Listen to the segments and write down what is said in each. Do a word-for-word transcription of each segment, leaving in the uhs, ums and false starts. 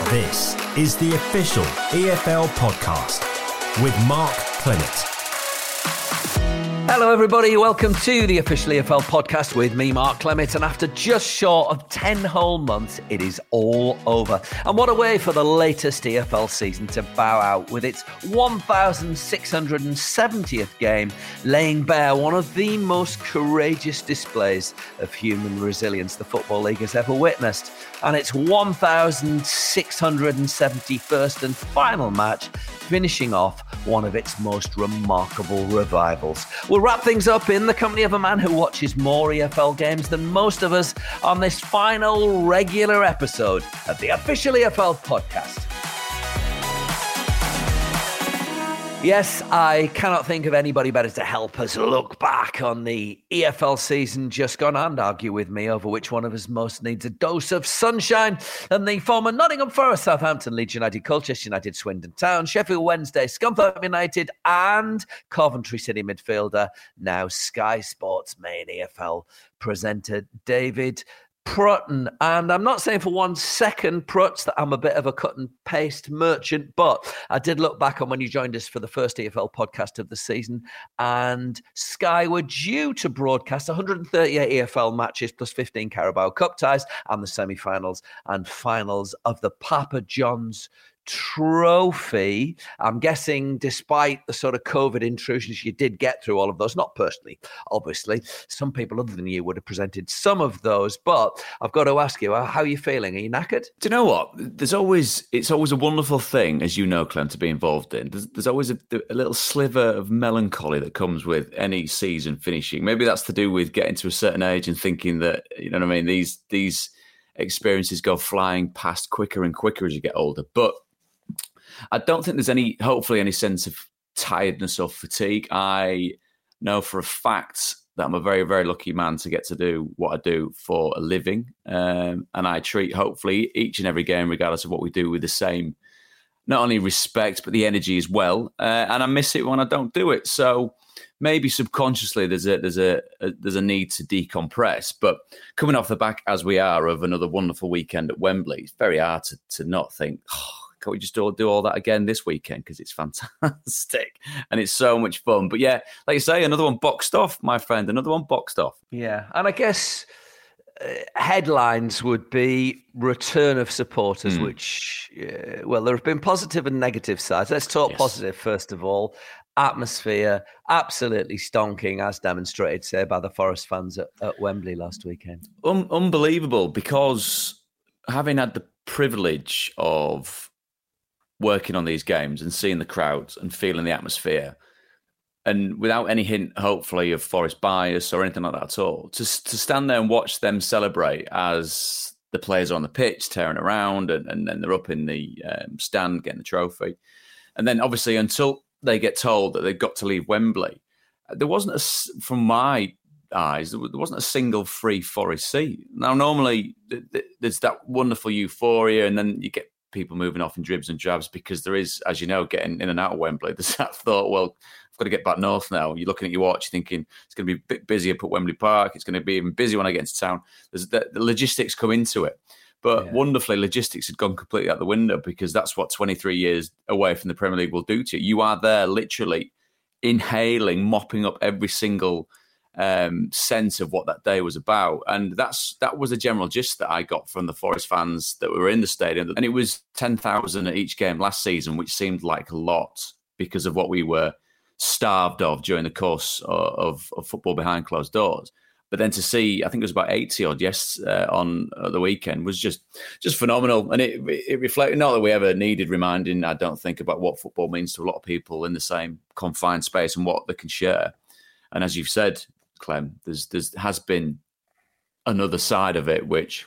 This is the official E F L podcast with Mark Clement. Hello everybody, welcome to the official E F L podcast with me, Mark Clement, and after just short of ten whole months, it is all over. And what a way for the latest E F L season to bow out with its one thousand six hundred seventieth game, laying bare one of the most courageous displays of human resilience the Football League has ever witnessed, and its one thousand six hundred seventy-first and final match, finishing off one of its most remarkable revivals. We'll wrap things up in the company of a man who watches more E F L games than most of us on this final regular episode of the official E F L podcast. Yes, I cannot think of anybody better to help us look back on the E F L season just gone and argue with me over which one of us most needs a dose of sunshine than the former Nottingham Forest, Southampton, Leeds United, Colchester United, Swindon Town, Sheffield Wednesday, Scunthorpe United and Coventry City midfielder, now Sky Sports main E F L presenter, David Prutton. And I'm not saying for one second, Pruts, that I'm a bit of a cut and paste merchant, but I did look back on when you joined us for the first E F L podcast of the season, and Sky were due to broadcast one hundred thirty-eight E F L matches plus fifteen Carabao Cup ties and the semi-finals and finals of the Papa John's Trophy. I'm guessing despite the sort of COVID intrusions, you did get through all of those. Not personally, obviously. Some people other than you would have presented some of those, but I've got to ask you, how are you feeling? Are you knackered? Do you know what? There's always, it's always a wonderful thing, as you know, Clem, to be involved in. There's, there's always a, a little sliver of melancholy that comes with any season finishing. Maybe that's to do with getting to a certain age and thinking that, you know what I mean, these, these experiences go flying past quicker and quicker as you get older. But I don't think there's any, hopefully, any sense of tiredness or fatigue. I know for a fact that I'm a very, very lucky man to get to do what I do for a living. Um, and I treat, hopefully, each and every game, regardless of what we do, with the same, not only respect, but the energy as well. Uh, and I miss it when I don't do it. So maybe subconsciously there's a there's a, a there's a need to decompress. But coming off the back, as we are, of another wonderful weekend at Wembley, it's very hard to, to not think, oh, can we just all do all that again this weekend? Because it's fantastic and it's so much fun. But yeah, like you say, another one boxed off, my friend. Another one boxed off. Yeah, and I guess uh, headlines would be return of supporters, mm. which, uh, well, there have been positive and negative sides. Let's talk yes. positive first of all. Atmosphere absolutely stonking, as demonstrated, say, by the Forest fans at, at Wembley last weekend. Un- unbelievable, because having had the privilege of working on these games and seeing the crowds and feeling the atmosphere, and without any hint, hopefully, of Forest bias or anything like that at all, to, to stand there and watch them celebrate as the players are on the pitch, tearing around, and, and then they're up in the um, stand getting the trophy. And then, obviously, until they get told that they've got to leave Wembley, there wasn't, a, from my eyes, there wasn't a single free Forest seat. Now, normally, there's that wonderful euphoria, and then you get people moving off in dribs and drabs, because there is, as you know, getting in and out of Wembley, there's that thought, well, I've got to get back north now. You're looking at your watch thinking it's going to be a bit busy up at Wembley Park. It's going to be even busy when I get into town. There's the, the logistics come into it. But yeah. wonderfully, logistics had gone completely out the window, because that's what twenty-three years away from the Premier League will do to you. You are there literally inhaling, mopping up every single um, sense of what that day was about. And that's that was a general gist that I got from the Forest fans that were in the stadium. And it was ten thousand at each game last season, which seemed like a lot because of what we were starved of during the course of, of, of football behind closed doors. But then to see, I think it was about eighty odd, yes, uh, on uh, the weekend was just just phenomenal. And it it reflected, not that we ever needed reminding, I don't think, about what football means to a lot of people in the same confined space and what they can share. And as you've said, Clem, there's there's has been another side of it which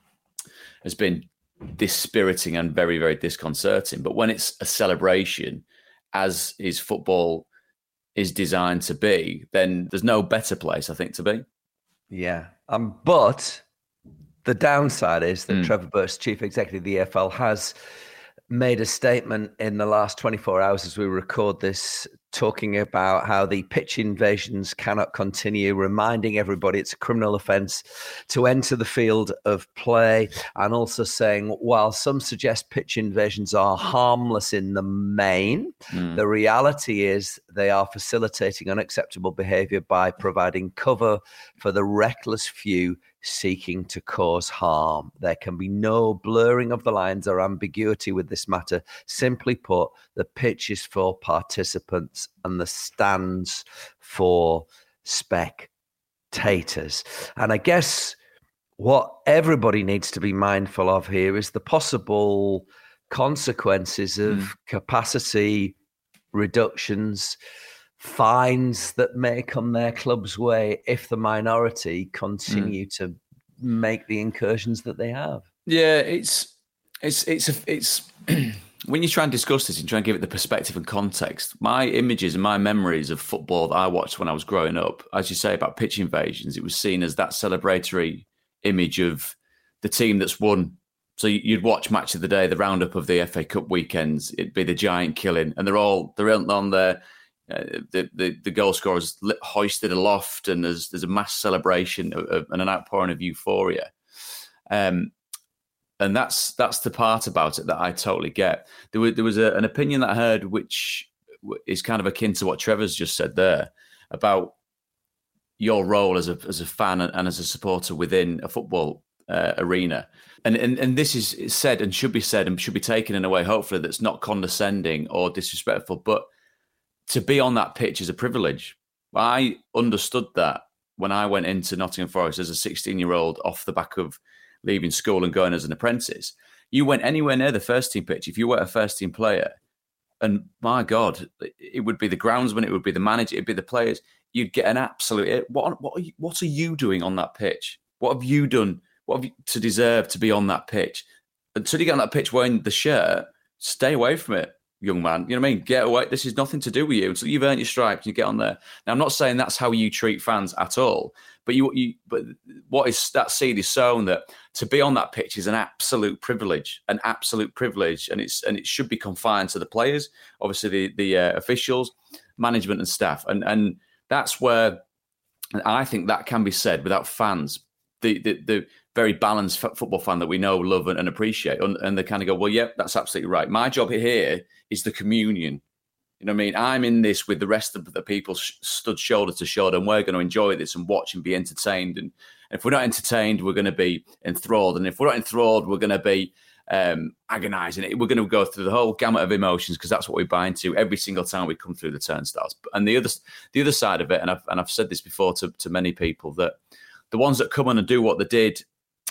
has been dispiriting and very, very disconcerting. But when it's a celebration, as is football is designed to be, then there's no better place, I think, to be. Yeah. Um, but the downside is that mm. Trevor Burst, Chief Executive of the E F L, has made a statement in the last twenty-four hours as we record this talking about how the pitch invasions cannot continue, reminding everybody it's a criminal offence to enter the field of play, and also saying, while some suggest pitch invasions are harmless in the main, mm. the reality is they are facilitating unacceptable behaviour by providing cover for the reckless few seeking to cause harm. There can be no blurring of the lines or ambiguity with this matter. Simply put, the pitch is for participants and the stands for spectators. And I guess what everybody needs to be mindful of here is the possible consequences of mm. capacity reductions, fines that may come their club's way if the minority continue mm. to make the incursions that they have. Yeah, it's it's it's a, it's when you try and discuss this and try and give it the perspective and context. My images and my memories of football that I watched when I was growing up, as you say about pitch invasions, it was seen as that celebratory image of the team that's won. So you'd watch Match of the Day, the roundup of the F A Cup weekends. It'd be the giant killing, and they're all they're on there. Uh, the, the the goal scorers hoisted aloft, and there's there's a mass celebration of, of, and an outpouring of euphoria, um, and that's that's the part about it that I totally get. There was there was a, an opinion that I heard which is kind of akin to what Trevor's just said there about your role as a as a fan and as a supporter within a football uh, arena, and, and and this is said and should be said and should be taken in a way, hopefully, that's not condescending or disrespectful, but to be on that pitch is a privilege. I understood that when I went into Nottingham Forest as a sixteen-year-old off the back of leaving school and going as an apprentice. You went anywhere near the first-team pitch, if you were a first-team player, and my God, it would be the groundsman, it would be the manager, it'd be the players. You'd get an absolute... What, what, are, you, what are you doing on that pitch? What have you done what have you, to deserve to be on that pitch? Until you get on that pitch wearing the shirt, stay away from it, young man. You know what I mean? Get away. This is nothing to do with you. Until you've earned your stripes, you get on there. Now, I'm not saying that's how you treat fans at all, but you, you but what is that seed is sown that to be on that pitch is an absolute privilege, an absolute privilege, and it's and it should be confined to the players, obviously the the uh, officials, management, and staff, and and that's where I think that can be said without fans. The the, the very balanced f- football fan that we know, love, and, and appreciate. And, and they kind of go, well, yeah, that's absolutely right. My job here is the communion. You know what I mean? I'm in this with the rest of the people sh- stood shoulder to shoulder, and we're going to enjoy this and watch and be entertained. And if we're not entertained, we're going to be enthralled. And if we're not enthralled, we're going to be um, agonising. We're going to go through the whole gamut of emotions because that's what we buy into every single time we come through the turnstiles. And the other, the other side of it, and I've, and I've said this before to, to many people, that the ones that come on and do what they did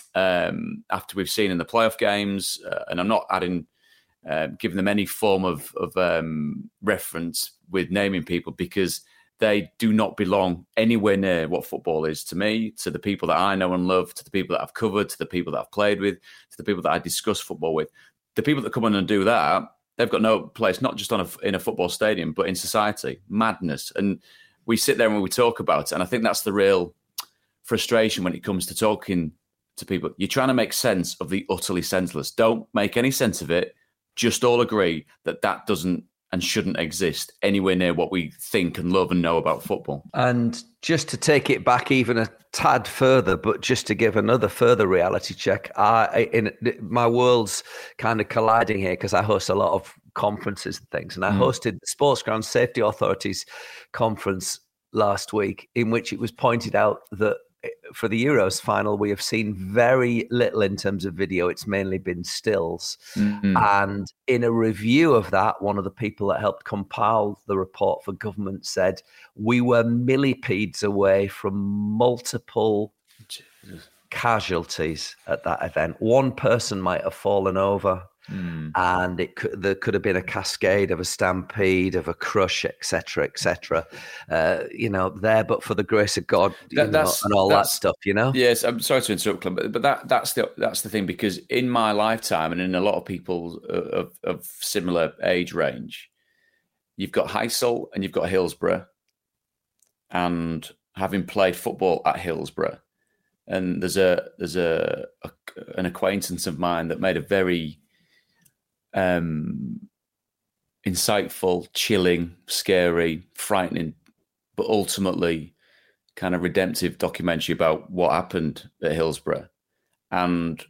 um, after we've seen in the playoff games, uh, and I'm not adding, uh, giving them any form of, of um, reference with naming people because they do not belong anywhere near what football is to me, to the people that I know and love, to the people that I've covered, to the people that I've played with, to the people that I discuss football with. The people that come on and do that, they've got no place, not just on a, in a football stadium, but in society. Madness. And we sit there and we talk about it. And I think that's the real frustration when it comes to talking to people. You're trying to make sense of the utterly senseless. Don't make any sense of it. Just all agree that that doesn't and shouldn't exist anywhere near what we think and love and know about football. And just to take it back even a tad further, but just to give another further reality check, I, in my world's kind of colliding here because I host a lot of conferences and things, and I mm. hosted the Sports Ground Safety Authority's conference last week, in which it was pointed out that for the Euros final, we have seen very little in terms of video. It's mainly been stills. Mm-hmm. And in a review of that, one of the people that helped compile the report for government said, we were millipedes away from multiple Jesus. casualties at that event. One person might have fallen over. Mm. And it could, there could have been a cascade of a stampede, of a crush, et cetera, et cetera. Uh, you know, there, but for the grace of God, that, know, and all that stuff. You know. Yes, I'm sorry to interrupt, Clem, but, but that that's the that's the thing, because in my lifetime and in a lot of people of, of similar age range, you've got Heysel and you've got Hillsborough, and having played football at Hillsborough, and there's a there's a, a an acquaintance of mine that made a very Um, insightful, chilling, scary, frightening, but ultimately kind of redemptive documentary about what happened at Hillsborough. And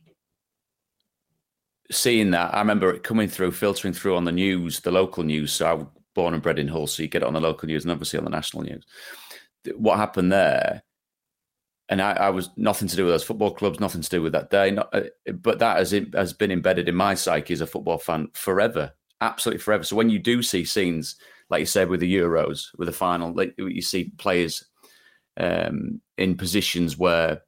seeing that, I remember it coming through, filtering through on the news, the local news. So I was born and bred in Hull, so you get it on the local news and obviously on the national news. What happened there, and I, I was nothing to do with those football clubs, nothing to do with that day, not, but that has, has been embedded in my psyche as a football fan forever, absolutely forever. So when you do see scenes, like you said, with the Euros, with the final, like you see players um, in positions where,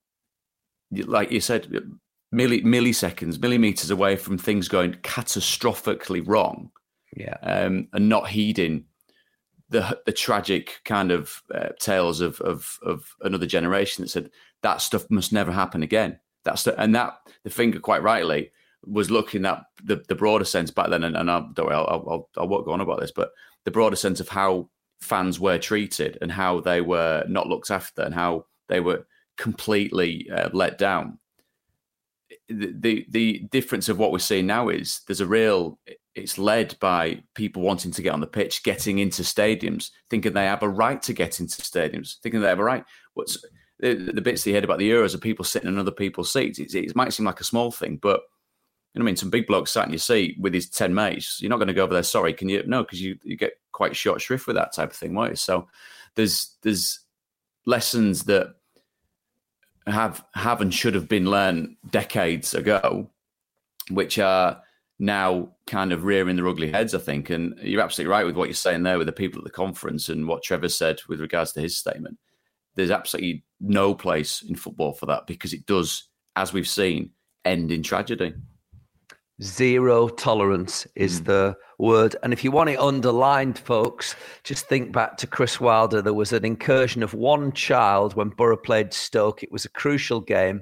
like you said, milli, milliseconds, millimeters away from things going catastrophically wrong, yeah, um, and not heeding the the tragic kind of uh, tales of, of of another generation that said that stuff must never happen again. That's the, and that the finger, quite rightly, was looking at the, the broader sense back then. And, and I'll, don't worry, I'll, I'll I won't go on about this, but the broader sense of how fans were treated and how they were not looked after and how they were completely uh, let down. The, the the difference of what we're seeing now is there's a real, it's led by people wanting to get on the pitch, getting into stadiums, thinking they have a right to get into stadiums, thinking they have a right. What's the, the bits that you heard about the Euros are people sitting in other people's seats. It, it might seem like a small thing, but you know what I mean? Some big bloke sat in your seat with his ten mates. You're not going to go over there, sorry, can you? No, because you, you get quite short shrift with that type of thing, won't you? So there's there's lessons that have have and should have been learned decades ago, which are now kind of rearing their ugly heads, I think. And you're absolutely right with what you're saying there with the people at the conference and what Trevor said with regards to his statement. There's absolutely no place in football for that because it does, as we've seen, end in tragedy. Zero tolerance is mm. the word. And if you want it underlined, folks, just think back to Chris Wilder. There was an incursion of one child when Borough played Stoke. It was a crucial game.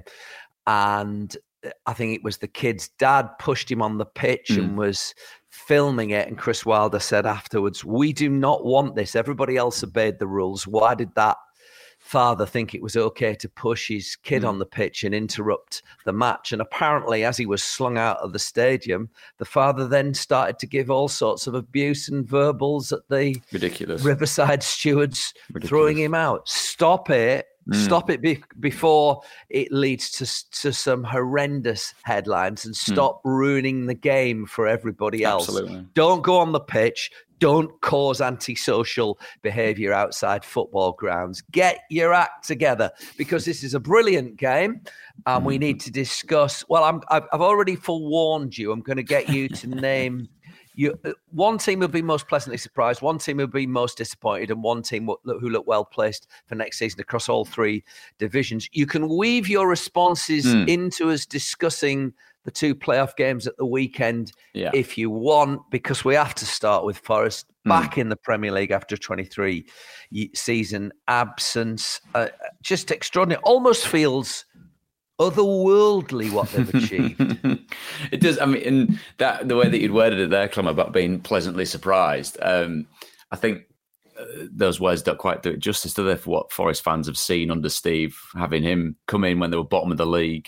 And I think it was the kid's dad pushed him on the pitch mm. and was filming it. And Chris Wilder said afterwards, we do not want this. Everybody else obeyed the rules. Why did that father think it was okay to push his kid mm. on the pitch and interrupt the match? And apparently, as he was slung out of the stadium, the father then started to give all sorts of abuse and verbals at the ridiculous Riverside stewards, ridiculous. Throwing him out. Stop it. Mm. Stop it be- before it leads to, to some horrendous headlines, and stop mm. ruining the game for everybody else. Absolutely. Don't go on the pitch. Don't cause antisocial behaviour outside football grounds. Get your act together, because this is a brilliant game and we need to discuss. Well, I'm, I've, I've already forewarned you. I'm going to get you to name you. One team will be most pleasantly surprised, one team will be most disappointed, and one team who look well placed for next season across all three divisions. You can weave your responses mm. into us discussing the two playoff games at the weekend yeah. if you want, because we have to start with Forest back mm. in the Premier League after a twenty-three season absence. Uh, just extraordinary. Almost feels otherworldly what they've achieved. It does. I mean, in that the way that you'd worded it there, Clem, about being pleasantly surprised, um, I think uh, those words don't quite do it justice, do they, for what Forest fans have seen under Steve, having him come in when they were bottom of the league.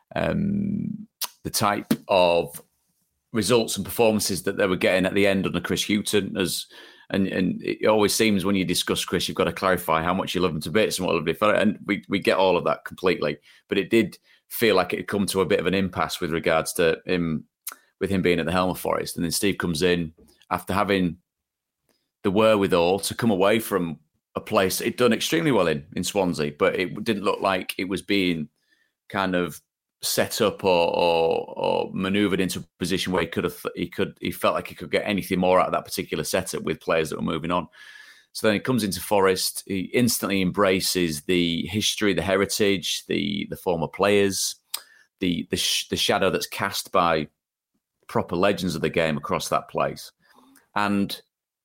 Um, the type of results and performances that they were getting at the end under Chris Hughton. As and, and it always seems when you discuss Chris, you've got to clarify how much you love him to bits and what lovely fella. And we, we get all of that completely. But it did feel like it had come to a bit of an impasse with regards to him, with him being at the helm of Forest. And then Steve comes in after having the wherewithal to come away from a place he'd done extremely well in, in Swansea, but it didn't look like it was being kind of set up or, or, or manoeuvred into a position where he could have, he could, he felt like he could get anything more out of that particular setup with players that were moving on. So then he comes into Forest, he instantly embraces the history, the heritage, the the former players, the the, sh- the shadow that's cast by proper legends of the game across that place, and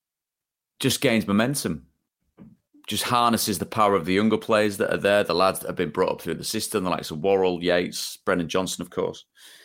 just gains momentum. Just harnesses the power of the younger players that are there, the lads that have been brought up through the system, the likes of Worrell, Yates, Brennan Johnson, of course.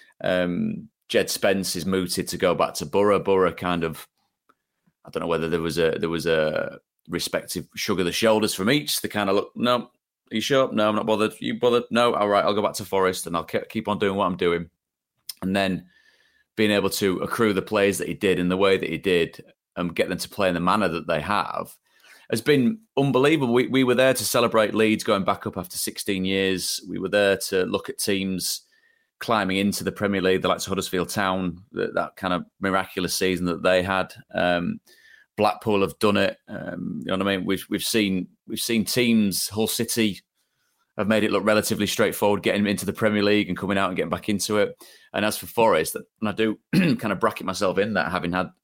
Um, Jed Spence is mooted to go back to Borough. Borough kind of, I don't know whether there was a there was a respective shrug of the shoulders from each. They kind of look, no, are you sure? No, I'm not bothered. You bothered? No, all right, I'll go back to Forest and I'll keep on doing what I'm doing. And then being able to accrue the players that he did in the way that he did and get them to play in the manner that they have has been unbelievable. We we were there to celebrate Leeds going back up after sixteen years. We were there to look at teams climbing into the Premier League, the likes of Huddersfield Town, that, that kind of miraculous season that they had. Um, Blackpool have done it. Um, you know what I mean? We've we've seen we've seen teams. Hull City have made it look relatively straightforward, getting into the Premier League and coming out and getting back into it. And as for Forest, and I do kind of bracket myself in that, having had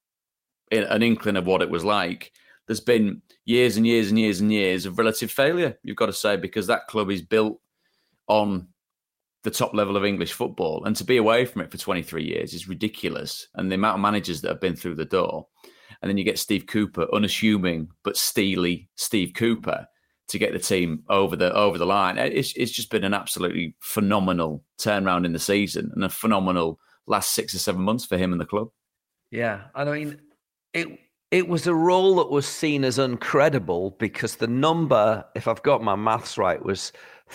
an inkling of what it was like, there's been years and years and years and years of relative failure, you've got to say, because that club is built on the top level of English football. And to be away from it for twenty-three years is ridiculous. And the amount of managers that have been through the door. And then you get Steve Cooper, unassuming but steely Steve Cooper, to get the team over the over the line. It's, it's just been an absolutely phenomenal turnaround in the season and a phenomenal last six or seven months for him and the club. Yeah, I mean, it it was a role that was seen as incredible because the number, if I've got my maths right, was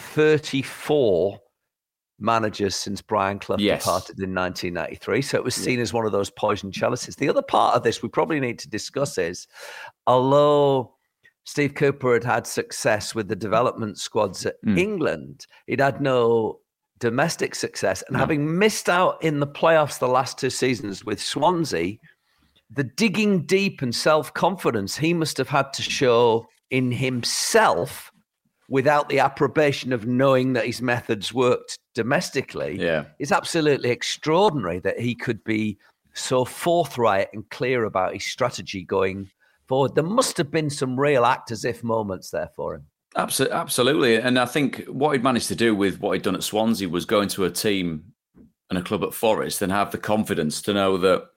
thirty-four managers since Brian Clough yes. departed in nineteen ninety-three. So it was seen yeah. as one of those poison chalices. The other part of this we probably need to discuss is, although Steve Cooper had had success with the development squads at mm. England, he'd had no domestic success. And no. having missed out in the playoffs the last two seasons with Swansea, the digging deep and self-confidence he must have had to show in himself without the approbation of knowing that his methods worked domestically yeah. is absolutely extraordinary that he could be so forthright and clear about his strategy going forward. There must have been some real act as if moments there for him. Absolutely. And I think what he'd managed to do with what he'd done at Swansea was go into a team and a club at Forest and have the confidence to know that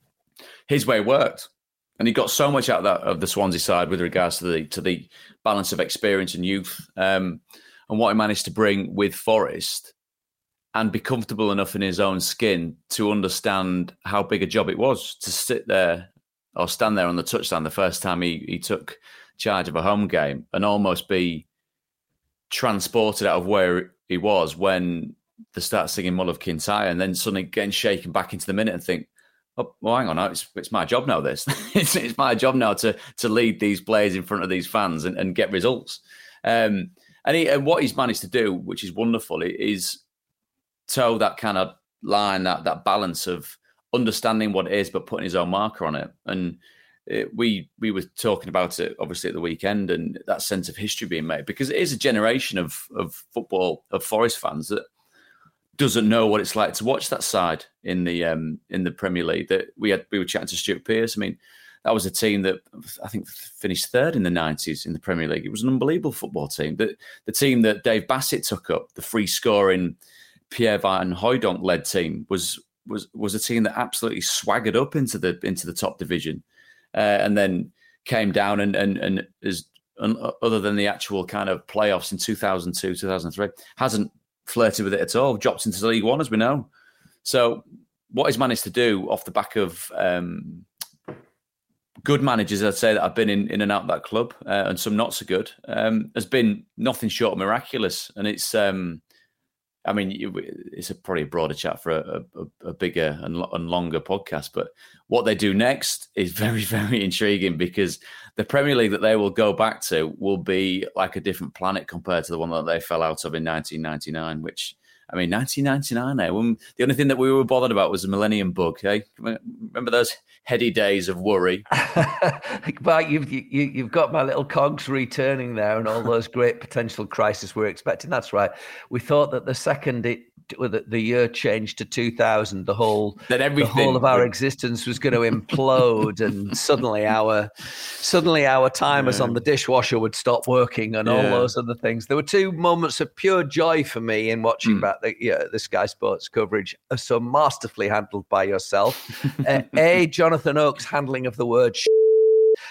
his way worked. And he got so much out of that of the Swansea side with regards to the to the balance of experience and youth, um, and what he managed to bring with Forest, and be comfortable enough in his own skin to understand how big a job it was to sit there or stand there on the touchline the first time he he took charge of a home game and almost be transported out of where he was when they start singing Mull of Kintyre, and then suddenly getting shaken back into the minute and think, oh, well, hang on, it's, it's my job now, this. it's, it's my job now to to lead these players in front of these fans and, and get results. Um, and, he, and what he's managed to do, which is wonderful, is toe that kind of line, that that balance of understanding what it is, but putting his own marker on it. And it, we we were talking about it, obviously, at the weekend, and that sense of history being made, because it is a generation of of football, of Forest fans that doesn't know what it's like to watch that side in the um, in the Premier League. That we had, we were chatting to Stuart Pearce. I mean, that was a team that I think finished third in the nineties in the Premier League. It was an unbelievable football team. The, the team that Dave Bassett took up, the free scoring Pierre Van Hooijdonk led team, was was was a team that absolutely swaggered up into the into the top division, uh, and then came down and and and is other than the actual kind of playoffs in two thousand two, two thousand three, hasn't flirted with it at all, dropped into League One, as we know. So what he's managed to do off the back of um, good managers, I'd say, that have been in, in and out of that club, uh, and some not so good, um, has been nothing short of miraculous. And it's, um, I mean, it's a probably a broader chat for a, a, a bigger and, and longer podcast, but what they do next is very, very intriguing, because the Premier League that they will go back to will be like a different planet compared to the one that they fell out of in nineteen ninety-nine, which, I mean, nineteen ninety-nine, eh? When the only thing that we were bothered about was the Millennium Bug, eh? Remember those heady days of worry? But you've, you, you've got my little cogs returning there and all those great potential crises we're expecting. That's right. We thought that the second it, the year changed to two thousand, the whole that everything the whole of our existence was going to implode, and suddenly our suddenly our timers yeah. on the dishwasher would stop working, and yeah. all those other things. There were two moments of pure joy for me in watching mm. back the yeah, the Sky Sports coverage, so masterfully handled by yourself. uh, A, Jonathan Oakes' handling of the word sh-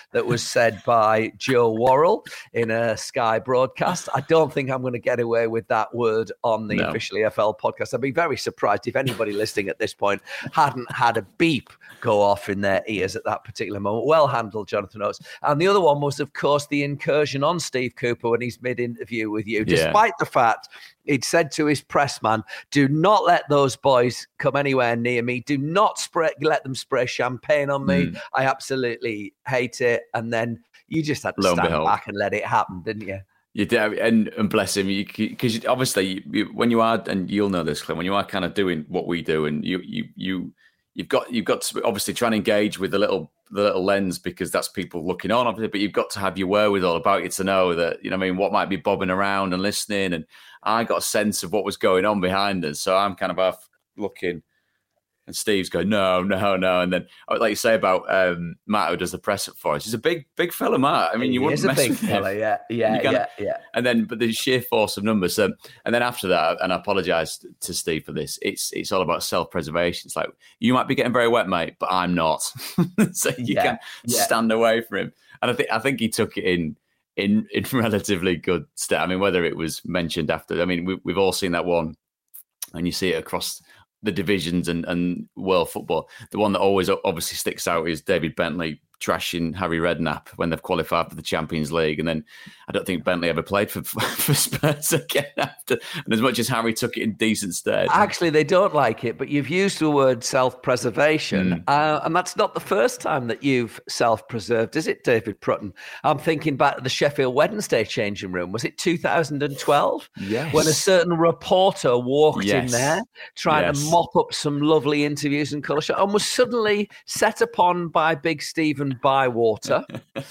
that was said by Joe Worrell in a Sky broadcast. I don't think I'm going to get away with that word on the no. official E F L podcast. I'd be very surprised if anybody listening at this point hadn't had a beep go off in their ears at that particular moment. Well handled, Jonathan Oates. And the other one was, of course, the incursion on Steve Cooper when he's mid-interview with you, yeah. despite the fact he'd said to his press man, do not let those boys come anywhere near me. Do not spray, let them spray champagne on me. Mm. I absolutely hate it. And then you just had to Lo stand back and let it happen, didn't you? You did, and, and bless him, because obviously you, when you are, and you'll know this, Clint, when you are kind of doing what we do, and you you you you've got you've got to obviously try and engage with the little the little lens, because that's people looking on, obviously, but you've got to have your wherewithal about you to know that, you know, what I mean, what might be bobbing around and listening, and I got a sense of what was going on behind us, so I'm kind of half looking. And Steve's going, no, no, no. And then, like you say about um, Matt, who does the press up for us, he's a big, big fella, Matt. I mean, you he wouldn't is a mess big with fella, him. yeah, yeah, kinda, yeah, yeah. And then, but the sheer force of numbers. So, and then after that, and I apologise to Steve for this, it's it's all about self-preservation. It's like, you might be getting very wet, mate, but I'm not. So you yeah, can yeah. stand away from him. And I think I think he took it in in in relatively good state. I mean, whether it was mentioned after, I mean, we, we've all seen that one, and you see it across the divisions and, and world football. The one that always obviously sticks out is David Bentley trashing Harry Redknapp when they've qualified for the Champions League. And then I don't think Bentley ever played for, for Spurs again after. And as much as Harry took it in decent stead. Actually, they don't like it, but you've used the word self-preservation. Mm. Uh, and that's not the first time that you've self-preserved, is it, David Prutton? I'm thinking back to the Sheffield Wednesday changing room. Was it two thousand twelve? Yes. When a certain reporter walked yes. in there trying yes. to mop up some lovely interviews and colour shot and was suddenly set upon by big Stephen Bywater.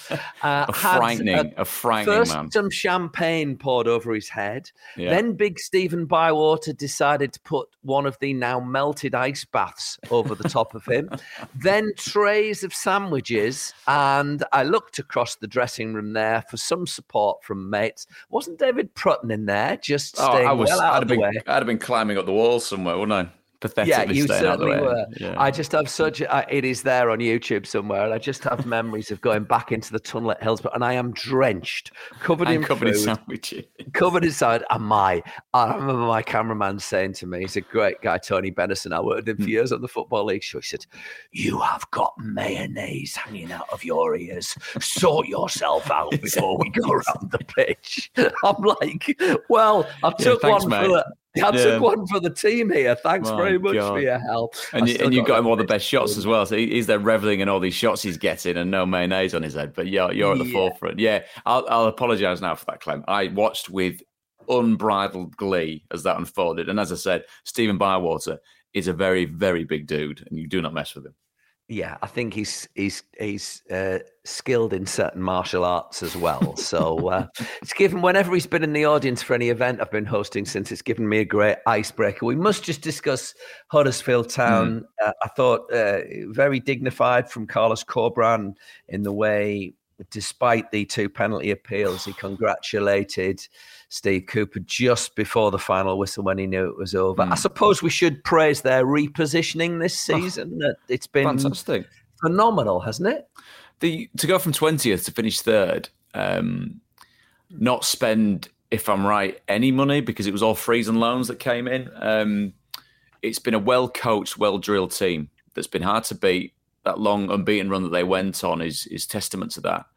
Uh, a frightening, a, a frightening first man. Some champagne poured over his head. Yeah. Then big Stephen Bywater decided to put one of the now melted ice baths over the top of him. Then trays of sandwiches. And I looked across the dressing room there for some support from mates. Wasn't David Prutton in there? Just staying oh, I was, well out I'd of the been, way. I'd have been climbing up the wall somewhere, wouldn't I? Pathetically yeah, you staying certainly out the way. were. Yeah. I just have such a, it is there on YouTube somewhere, and I just have memories of going back into the tunnel at Hillsborough, and I am drenched, covered I'm in covered food, in sandwiches, covered in salad. Am I? I remember my cameraman saying to me, he's a great guy, Tony Bennison. I worked with him for years on the Football League show. He said, "You have got mayonnaise hanging out of your ears. Sort yourself out before we go around the pitch." I'm like, well, I took yeah, thanks, one mate. for the. I yeah. took one for the team here. Thanks oh, very much God. for your help. And you, and you got, got him all the best shots as well. So he's there reveling in all these shots he's getting and no mayonnaise on his head. But you're, you're at the yeah. forefront. Yeah, I'll, I'll apologise now for that, Clem. I watched with unbridled glee as that unfolded. And as I said, Stephen Bywater is a very, very big dude, and you do not mess with him. Yeah, I think he's he's he's uh, skilled in certain martial arts as well. So uh, it's given whenever he's been in the audience for any event I've been hosting since, it's given me a great icebreaker. We must just discuss Huddersfield Town. Mm. Uh, I thought uh, very dignified from Carlos Corberán in the way, despite the two penalty appeals, he congratulated Steve Cooper just before the final whistle when he knew it was over. Mm. I suppose we should praise their repositioning this season. Oh, it's been fantastic, phenomenal, hasn't it? The to go from twentieth to finish third, um, not spend, if I'm right, any money because it was all frees and loans that came in. Um, it's been a well-coached, well-drilled team that's been hard to beat. That long unbeaten run that they went on is is testament to that.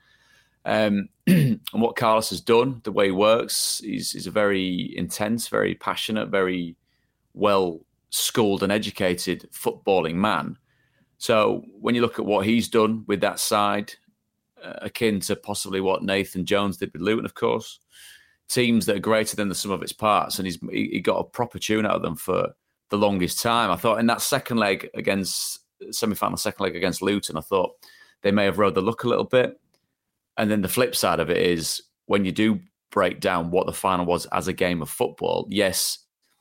Um, and what Carlos has done, the way he works, he's, he's a very intense, very passionate, very well schooled and educated footballing man. So when you look at what he's done with that side, uh, akin to possibly what Nathan Jones did with Luton, of course, teams that are greater than the sum of its parts, and he's he, he got a proper tune out of them for the longest time. I thought in that second leg against semi-final second leg against Luton, I thought they may have rode the luck a little bit. And then the flip side of it is when you do break down what the final was as a game of football, yes,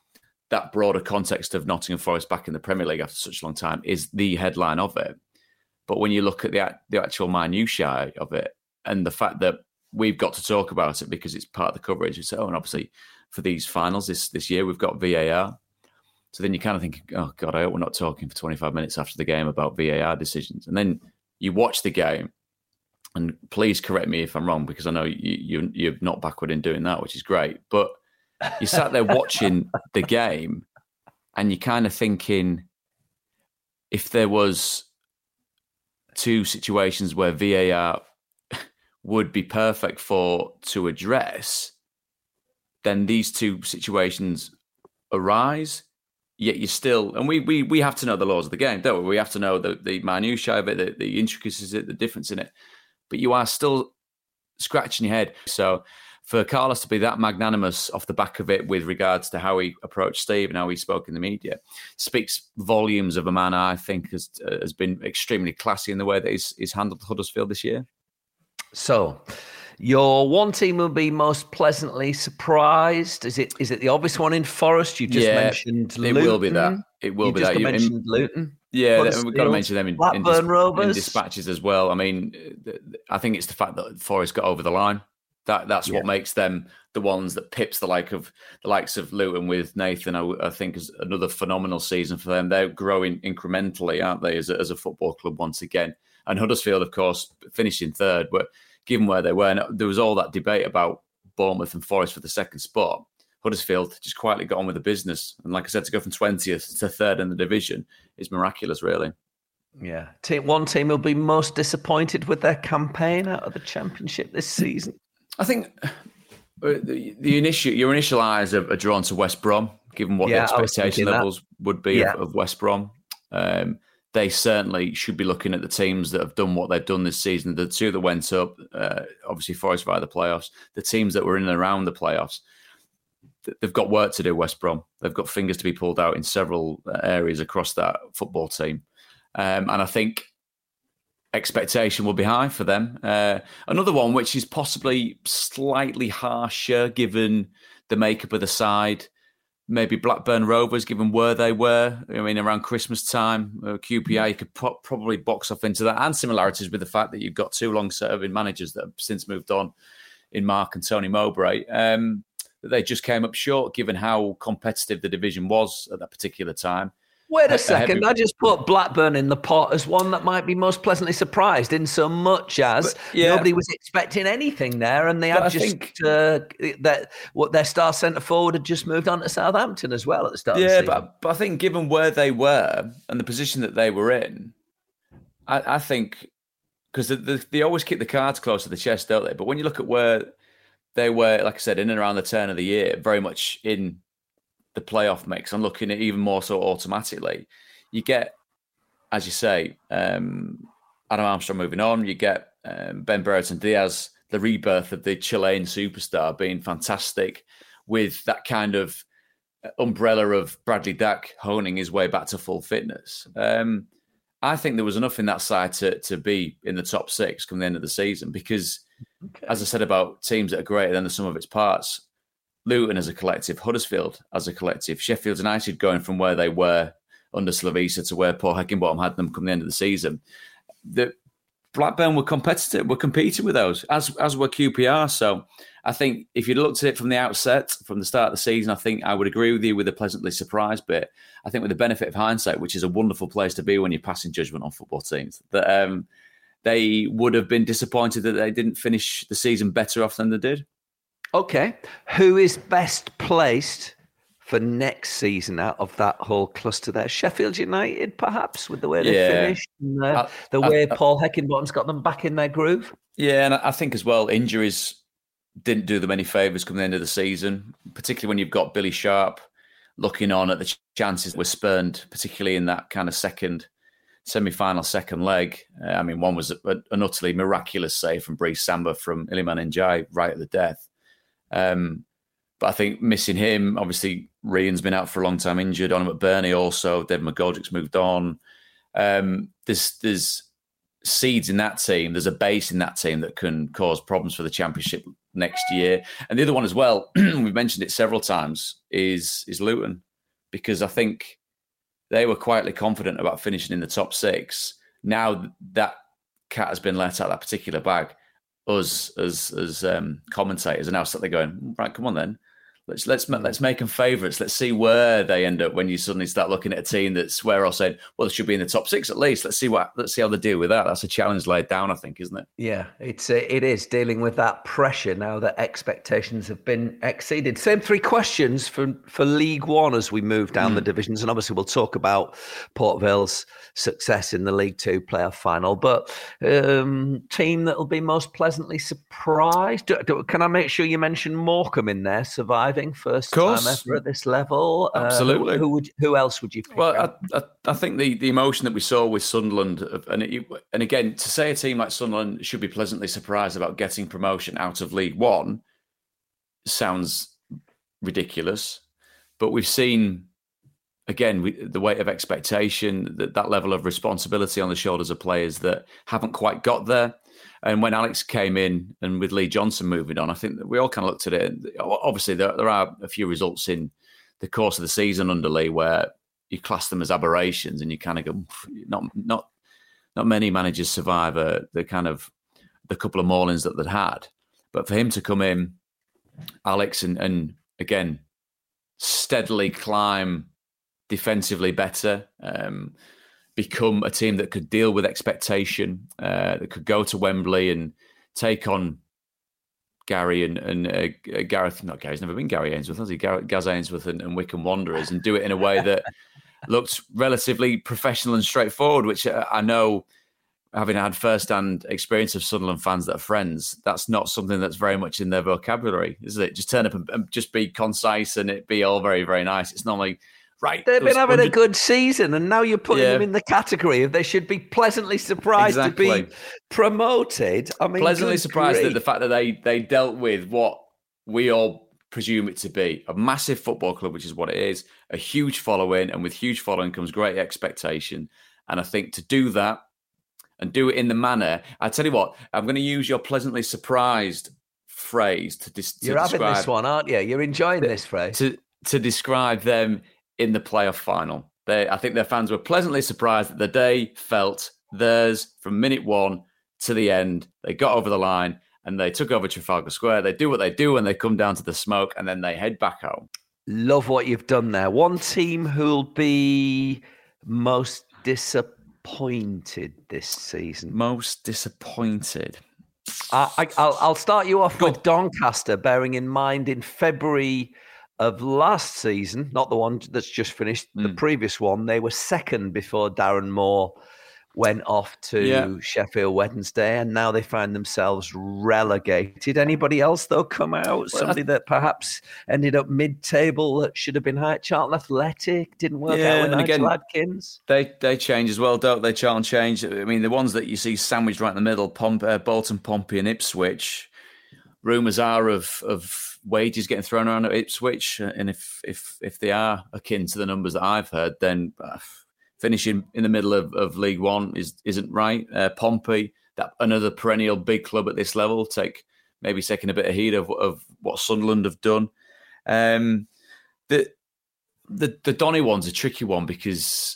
that broader context of Nottingham Forest back in the Premier League after such a long time is the headline of it. But when you look at the, the actual minutiae of it and the fact that we've got to talk about it because it's part of the coverage, you say, oh, and obviously for these finals this, this year, we've got V A R. So then you kind of think, oh, God, I hope we're not talking for twenty-five minutes after the game about V A R decisions. And then you watch the game and please correct me if I'm wrong, because I know you, you, you're not backward in doing that, which is great. But you sat there watching the game and you're kind of thinking, if there was two situations where V A R would be perfect for to address, then these two situations arise. Yet you're still, and we we we have to know the laws of the game, don't we? We have to know the, the minutiae of it, the, the intricacies of it, the difference in it. But you are still scratching your head. So for Carlos to be that magnanimous off the back of it with regards to how he approached Steve and how he spoke in the media speaks volumes of a man I think has uh, has been extremely classy in the way that he's, he's handled Huddersfield this year. So your one team will be most pleasantly surprised. Is it is it the obvious one in Forest? You just yeah, mentioned Luton. It will be that. It will you be just that. You mentioned in, Luton. Yeah, we've got to mention them in, in, dis- Rovers. in dispatches as well. I mean, I think it's the fact that Forest got over the line. That that's yeah. what makes them the ones that pips the like of the likes of Luton with Nathan. I, I think is another phenomenal season for them. They're growing incrementally, aren't they, as a, as a football club once again? And Huddersfield, of course, finishing third. But given where they were, and there was all that debate about Bournemouth and Forest for the second spot. Huddersfield just quietly got on with the business. And like I said, to go from twentieth to third in the division is miraculous, really. Yeah. Team, one team will be most disappointed with their campaign out of the Championship this season. I think the, the initial, your initial eyes are, are drawn to West Brom, given what yeah, the expectation levels that. would be yeah. of, of West Brom. Um, they certainly should be looking at the teams that have done what they've done this season. The two that went up, uh, obviously Forest via the playoffs, the teams that were in and around the playoffs, they've got work to do, West Brom. They've got fingers to be pulled out in several areas across that football team. Um, and I think expectation will be high for them. Uh, another one, which is possibly slightly harsher given the makeup of the side, maybe Blackburn Rovers, given where they were. I mean, around Christmas time, uh, Q P R, you could pro- probably box off into that. And similarities with the fact that you've got two long-serving managers that have since moved on in Mark and Tony Mowbray. Um, They just came up short, given how competitive the division was at that particular time. Wait a second. I just put Blackburn in the pot as one that might be most pleasantly surprised, in so much as but, yeah. nobody was expecting anything there, and they had but just think, uh, that what their star centre forward had just moved on to Southampton as well at the start. Yeah, of the season. but but I think given where they were and the position that they were in, I, I think because the, the, they always keep the cards close to the chest, don't they? But when you look at where they were, like I said, in and around the turn of the year, very much in the playoff mix. I'm looking at even more so automatically. You get, as you say, um, Adam Armstrong moving on. You get um, Ben Brereton Diaz, the rebirth of the Chilean superstar, being fantastic with that kind of umbrella of Bradley Dack honing his way back to full fitness. Um, I think there was enough in that side to to be in the top six come the end of the season because, okay. as I said about teams that are greater than the sum of its parts, Luton as a collective, Huddersfield as a collective, Sheffield United going from where they were under Slavisa to where Paul Heckingbottom had them come the end of the season. The Blackburn were competitive, were competing with those, as as were Q P R. So I think if you'd looked at it from the outset, from the start of the season, I think I would agree with you with the pleasantly surprised bit. I think with the benefit of hindsight, which is a wonderful place to be when you're passing judgment on football teams, that um, they would have been disappointed that they didn't finish the season better off than they did. Okay. Who is best placed for next season out of that whole cluster there? Sheffield United, perhaps, with the way they yeah. finished and the, I, the way I, I, Paul Heckingbottom's got them back in their groove. Yeah, and I think as well, injuries didn't do them any favours come the end of the season, particularly when you've got Billy Sharp looking on at the chances that were spurned, particularly in that kind of second semi-final second leg. Uh, I mean, one was a, an utterly miraculous save from Brice Samba from Iliman Ndiaye right at the death. Um, but I think missing him, obviously, Ryan's been out for a long time injured. Donald McBurney also, David McGoldrick's moved on. Um, there's there's seeds in that team. There's a base in that team that can cause problems for the Championship next year. And the other one as well, we've mentioned it several times, is is Luton, because I think they were quietly confident about finishing in the top six. Now that cat has been let out of that particular bag, us as as um, commentators are now sat there going, right, come on then, Let's let's let's make them favourites. Let's see where they end up when you suddenly start looking at a team that's where I said, well, they should be in the top six at least. Let's see what let's see how they deal with that. That's a challenge laid down, I think, isn't it? Yeah, it's it is dealing with that pressure now that expectations have been exceeded. Same three questions for for League One as we move down mm. the divisions, and obviously we'll talk about Port Vale's success in the League Two playoff final. But um, team that'll be most pleasantly surprised. Do, do, can I make sure you mention Morecambe in there surviving? First time ever at this level. Absolutely. Uh, who, who would? Who else would you pick? Well, I, I, I think the, the emotion that we saw with Sunderland, and it, and again, to say a team like Sunderland should be pleasantly surprised about getting promotion out of League One sounds ridiculous. But we've seen, again, we, the weight of expectation, that, that level of responsibility on the shoulders of players that haven't quite got there. And when Alex came in and with Lee Johnson moving on, I think that we all kind of looked at it. Obviously, there, there are a few results in the course of the season under Lee where you class them as aberrations and you kind of go, not not not many managers survive uh, the kind of the couple of maulings that they'd had. But for him to come in, Alex, and, and again, steadily climb defensively better, um, become a team that could deal with expectation, uh, that could go to Wembley and take on Gary and, and uh, Gareth, not Gary's never been Gary Ainsworth, has he? Gar- Gaz Ainsworth and, and Wycombe Wanderers, and do it in a way that looked relatively professional and straightforward, which I know, having had first-hand experience of Sunderland fans that are friends, that's not something that's very much in their vocabulary, is it? Just turn up and, and just be concise and it be all very, very nice. It's normally... Right, they've been having a good season, and now you're putting yeah. them in the category of they should be pleasantly surprised exactly. to be promoted. I mean, pleasantly surprised at the fact that they they dealt with what we all presume it to be a massive football club, which is what it is, a huge following, and with huge following comes great expectation. And I think to do that and do it in the manner, I tell you what, I'm going to use your pleasantly surprised phrase to, dis- to you're describe. You're having this one, aren't you? You're enjoying the, this phrase to to describe them in the playoff final. They, I think their fans were pleasantly surprised that the day felt theirs from minute one to the end. They got over the line and they took over Trafalgar Square. They do what they do when they come down to the smoke, and then they head back home. Love what you've done there. One team who'll be most disappointed this season. Most disappointed. I, I, I'll, I'll start you off Go. with Doncaster, bearing in mind in February of last season, not the one that's just finished, mm. the previous one, they were second before Darren Moore went off to yeah. Sheffield Wednesday, and now they find themselves relegated. Anybody else, though, come out? Well, Somebody I... that perhaps ended up mid-table that should have been high? Charlton Athletic didn't work yeah, out with Nigel again, Adkins. They they change as well, don't they? Charlton change. I mean, the ones that you see sandwiched right in the middle, Pomp, uh, Bolton, Pompey and Ipswich, rumours are of of wages getting thrown around at Ipswich, and if if if they are akin to the numbers that I've heard, then uh, finishing in the middle of, of League One is isn't right. Uh, Pompey, that another perennial big club at this level, take maybe taking a bit of heed of, of what Sunderland have done. Um, the the the Donny one's a tricky one because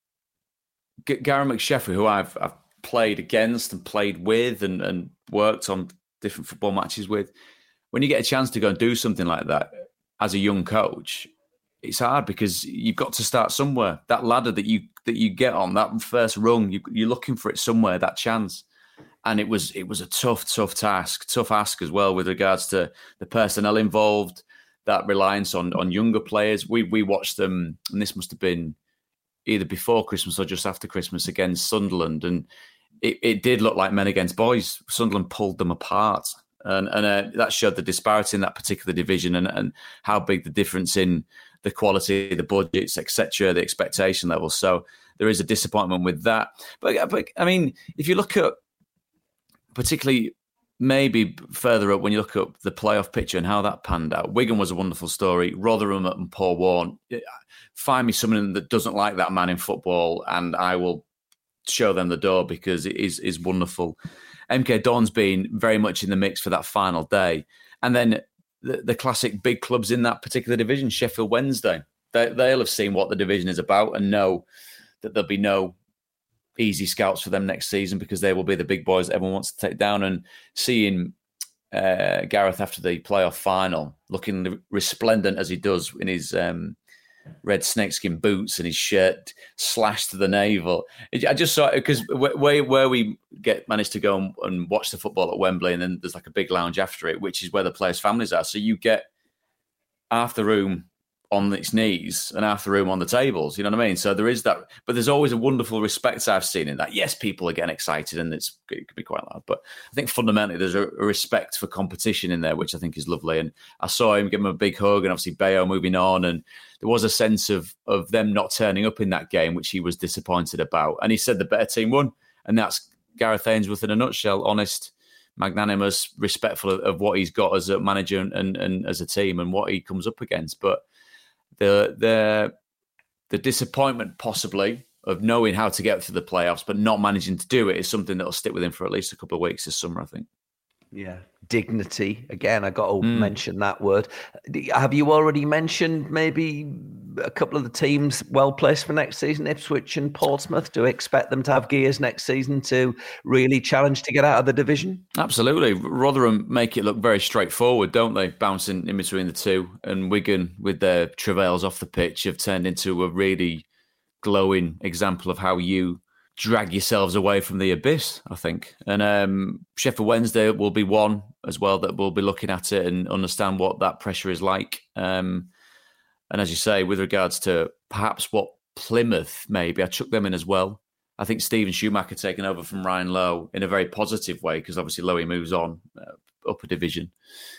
G- Gary McSheffrey, who I've I've played against and played with and, and worked on different football matches with. When you get a chance to go and do something like that as a young coach, it's hard because you've got to start somewhere. That ladder that you that you get on, that first rung, you, you're looking for it somewhere, that chance. And it was it was a tough, tough task, tough ask as well with regards to the personnel involved, that reliance on on younger players. We we watched them, and this must have been either before Christmas or just after Christmas against Sunderland, and it, it did look like men against boys. Sunderland pulled them apart. And, and uh, that showed the disparity in that particular division and, and how big the difference in the quality, the budgets, et cetera, the expectation levels. So there is a disappointment with that. But, but I mean, if you look at particularly maybe further up, when you look at the playoff picture and how that panned out, Wigan was a wonderful story. Rotherham and Paul Warne. Find me someone that doesn't like that man in football and I will show them the door because it is, is wonderful. M K Dons been very much in the mix for that final day. And then the, the classic big clubs in that particular division, Sheffield Wednesday, they, they'll have seen what the division is about and know that there'll be no easy scouts for them next season because they will be the big boys that everyone wants to take down. And seeing uh, Gareth after the playoff final, looking resplendent as he does in his um, red snakeskin boots and his shirt slashed to the navel. I just saw it because where, where we get managed to go and, and watch the football at Wembley, and then there's like a big lounge after it, which is where the players' families are. So you get half the room on its knees and half the room on the tables, you know what I mean? So there is that, but there's always a wonderful respect I've seen in that. Yes, people are getting excited and it's, it can be quite loud, but I think fundamentally there's a, a respect for competition in there, which I think is lovely. And I saw him give him a big hug, and obviously Bayo moving on, and there was a sense of of them not turning up in that game, which he was disappointed about. And he said the better team won, and that's Gareth Ainsworth in a nutshell: honest, magnanimous, respectful of, of what he's got as a manager and, and, and as a team and what he comes up against. But the the the disappointment possibly of knowing how to get through the playoffs but not managing to do it is something that'll stick with him for at least a couple of weeks this summer, I think. Yeah. Dignity. Again, I got to Mm. mention that word. Have you already mentioned maybe a couple of the teams well placed for next season, Ipswich and Portsmouth? Do you expect them to have gears next season to really challenge to get out of the division? Absolutely. Rotherham make it look very straightforward, don't they? Bouncing in between the two. And Wigan, with their travails off the pitch, have turned into a really glowing example of how you drag yourselves away from the abyss, I think. And um, Sheffield Wednesday will be one as well that will be looking at it and understand what that pressure is like. Um, and as you say, with regards to perhaps what Plymouth maybe, I chuck them in as well. I think Stephen Schumacher taking over from Ryan Lowe in a very positive way, because obviously Lowe moves on uh, up a division.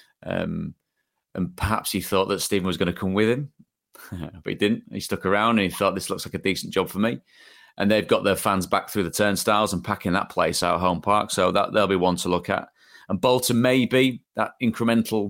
Um, and perhaps he thought that Stephen was going to come with him, but he didn't. He stuck around and he thought this looks like a decent job for me. And they've got their fans back through the turnstiles and packing that place out at Home Park. So that there'll be one to look at. And Bolton, maybe that incremental